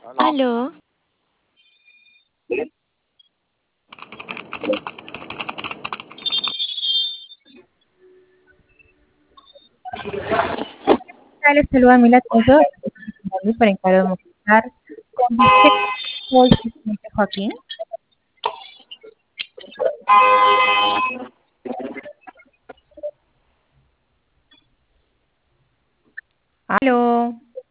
Aló, Les saluda Mila Tondo, para encargo de mostrar con Vicente Paul Vicente Joaquín. Aló,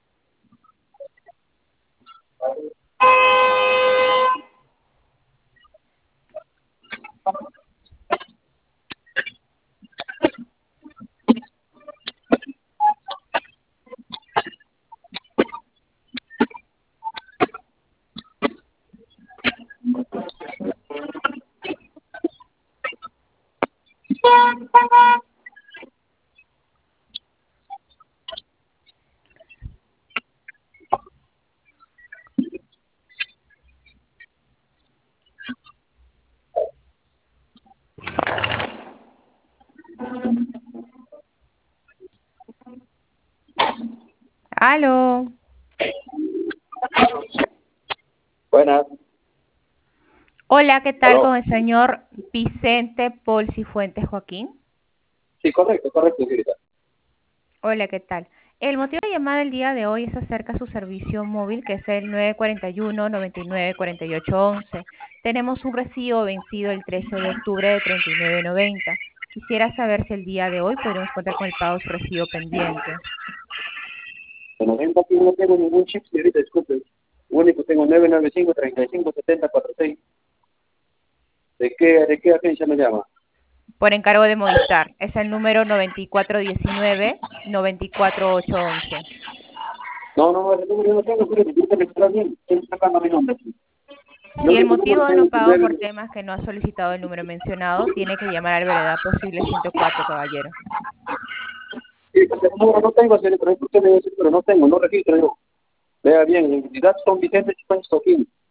aló. Buenas. Hola, ¿qué tal Aló. con el señor Vicente Paul Cifuentes Joaquín? Sí, correcto, señorita. Hola, ¿qué tal? El motivo de llamada el día de hoy es acerca de su servicio móvil, que es el 941-99-4811. Tenemos un recibo vencido el 13 de octubre de 39.90. Quisiera saber si el día de hoy podríamos contar con el pago de su recibo pendiente. De 90 aquí no tengo ningún chip, señorita, disculpe. Único tengo 995-35-70-46. ¿De qué agencia me llama? Por encargo de Movistar. Es el número 9419-94811. No, ese número yo no tengo, señorita, disculpe, está bien. Estoy sacando mi nombre. El Si el único número motivo que de tengo no es pago por temas que no ha solicitado el número mencionado, tiene que llamar al brevedad posible 104, caballero. Sí, porque el número no tengo, señorita, pero usted me dice, pero no tengo, no registro yo. Vea bien, en identidad son Vicente Chipanch Toquín.